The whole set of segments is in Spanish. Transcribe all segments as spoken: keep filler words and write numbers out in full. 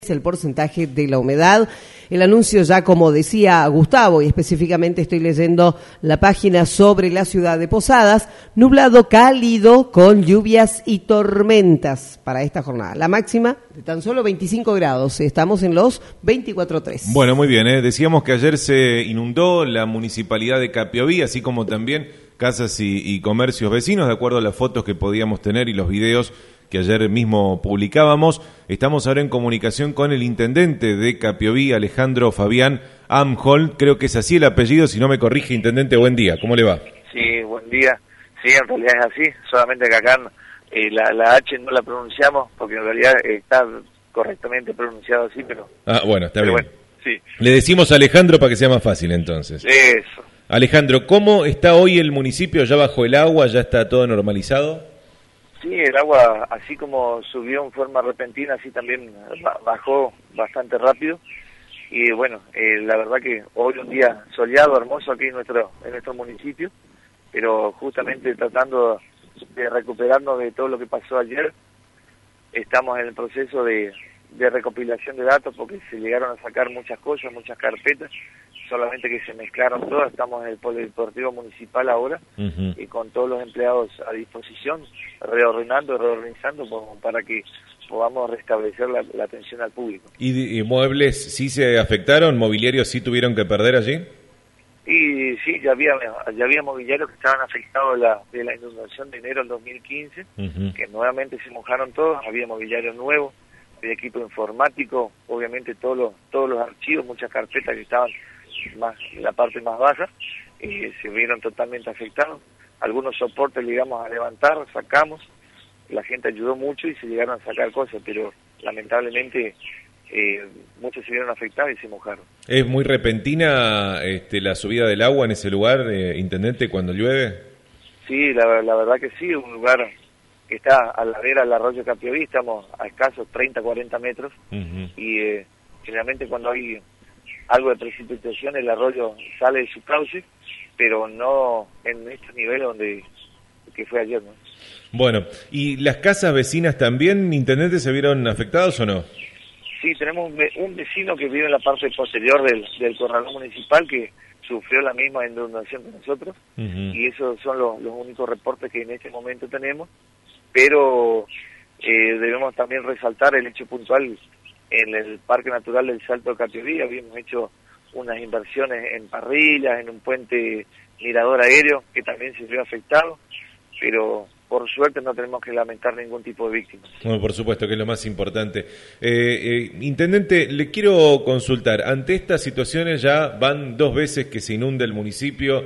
el porcentaje de la humedad. El anuncio ya, como decía Gustavo, y específicamente estoy leyendo la página sobre la ciudad de Posadas, nublado cálido con lluvias y tormentas para esta jornada. La máxima de tan solo veinticinco grados, estamos en los veinticuatro punto tres. Bueno, muy bien, ¿eh? Decíamos que ayer se inundó la municipalidad de Capiobí, así como también casas y, y comercios vecinos, de acuerdo a las fotos que podíamos tener y los videos que ayer mismo publicábamos. Estamos ahora en comunicación con el intendente de Capiobí, Alejandro Fabián Amhold, creo que es así el apellido, si no me corrige, intendente, buen día, ¿cómo le va? Sí, buen día, sí, en realidad es así, solamente que acá eh, la, la H no la pronunciamos, porque en realidad está correctamente pronunciado así, pero... Ah, bueno, está pero bien. Bueno, sí. Le decimos Alejandro para que sea más fácil entonces. Eso. Alejandro, ¿cómo está hoy el municipio? ¿Ya bajo el agua? ¿Ya está todo normalizado? Sí, el agua, así como subió en forma repentina, así también bajó bastante rápido. Y bueno, eh, la verdad que hoy un día soleado, hermoso aquí en nuestro en nuestro municipio, pero justamente tratando de recuperarnos de todo lo que pasó ayer. Estamos en el proceso de, de recopilación de datos porque se llegaron a sacar muchas cosas, muchas carpetas, solamente que se mezclaron todas. Estamos en el polideportivo municipal ahora, uh-huh. y con todos los empleados a disposición, reordenando, reorganizando como para que podamos restablecer la, la atención al público. ¿Y, y muebles sí se afectaron? ¿Mobiliarios sí tuvieron que perder allí? Y sí, ya había ya había mobiliarios que estaban afectados de la, de la inundación de enero del dos mil quince, uh-huh. que nuevamente se mojaron todos, había mobiliario nuevo, había equipo informático, obviamente todos los, todos los archivos, muchas carpetas que estaban más en la parte más baja, eh, se vieron totalmente afectados. Algunos soportes llegamos a levantar, sacamos, la gente ayudó mucho y se llegaron a sacar cosas, pero lamentablemente eh, muchos se vieron afectados y se mojaron. ¿Es muy repentina este, la subida del agua en ese lugar, eh, intendente, cuando llueve? Sí, la, la verdad que sí, un lugar que está a la vera del arroyo Capiobí, estamos a escasos treinta, cuarenta metros, uh-huh. y eh, generalmente cuando hay algo de precipitación el arroyo sale de su cauce, pero no en estos niveles donde que fue ayer, ¿no? Bueno, ¿y las casas vecinas también, intendente, se vieron afectados o no? Sí, tenemos un, un vecino que vive en la parte posterior del, del corralón municipal que sufrió la misma inundación que nosotros, uh-huh. y esos son los, los únicos reportes que en este momento tenemos, pero eh, debemos también resaltar el hecho puntual. En el Parque Natural del Salto de Capiobí habíamos hecho unas inversiones en parrillas, en un puente mirador aéreo que también se vio afectado, pero por suerte no tenemos que lamentar ningún tipo de víctimas. Bueno, por supuesto que es lo más importante. Eh, eh, intendente, le quiero consultar, ante estas situaciones ya van dos veces que se inunda el municipio,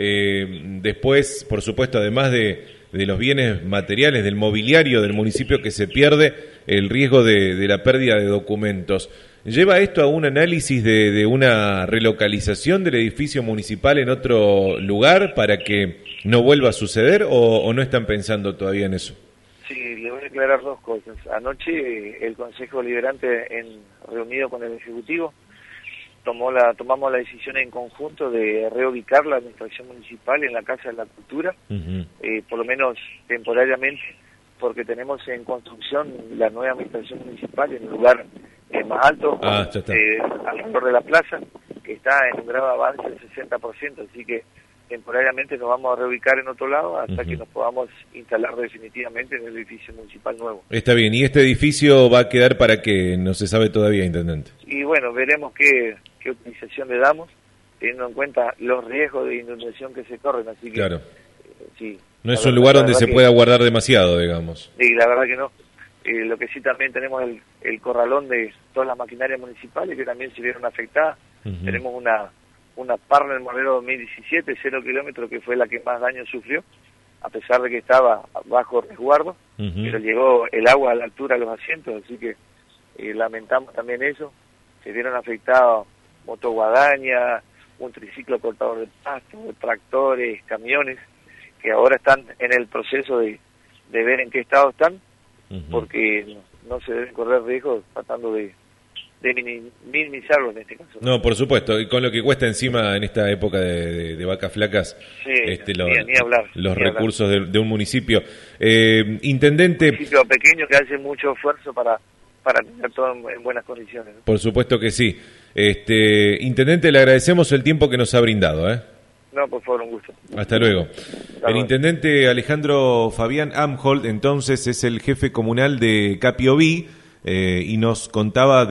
eh, después, por supuesto, además de... de los bienes materiales, del mobiliario del municipio que se pierde, el riesgo de, de la pérdida de documentos. ¿Lleva esto a un análisis de, de una relocalización del edificio municipal en otro lugar para que no vuelva a suceder o, o no están pensando todavía en eso? Sí, le voy a aclarar dos cosas. Anoche el Consejo Deliberante, en, reunido con el Ejecutivo, tomó la tomamos la decisión en conjunto de reubicar la administración municipal en la Casa de la Cultura, uh-huh. eh, por lo menos temporariamente, porque tenemos en construcción la nueva administración municipal en un lugar eh, más alto, ah, eh, alrededor de la plaza, que está en un grado de avance del sesenta por ciento, así que temporariamente nos vamos a reubicar en otro lado hasta uh-huh. que nos podamos instalar definitivamente en el edificio municipal nuevo. Está bien, ¿y este edificio va a quedar para qué? No se sabe todavía, intendente. Y bueno, veremos qué, qué utilización le damos, teniendo en cuenta los riesgos de inundación que se corren, así que... Claro. Eh, sí. No es un lugar donde se que, pueda guardar demasiado, digamos. Sí, la verdad que no. Eh, lo que sí también tenemos el, el corralón de todas las maquinarias municipales que también se vieron afectadas. Uh-huh. Tenemos una... una Partner modelo dos mil diecisiete, cero kilómetros, que fue la que más daño sufrió, a pesar de que estaba bajo resguardo, uh-huh. pero llegó el agua a la altura de los asientos, así que eh, lamentamos también eso. Se vieron afectados motoguadaña, un triciclo cortador de pasto, tractores, camiones, que ahora están en el proceso de, de ver en qué estado están, uh-huh. porque no, no se deben correr riesgos tratando de de minimizarlo en este caso. No, por supuesto, y con lo que cuesta encima en esta época de, de, de vacas flacas, sí, este, ni, los, ni hablar, los ni recursos hablar. De, de un municipio. Eh, intendente... Un municipio pequeño que hace mucho esfuerzo para, para tener todo en, en buenas condiciones, ¿no? Por supuesto que sí. Este, Intendente, le agradecemos el tiempo que nos ha brindado, ¿eh? No, por favor, un gusto. Hasta luego. Hasta el luego. Intendente Alejandro Fabián Amhold, entonces, es el jefe comunal de Capiobí, eh, y nos contaba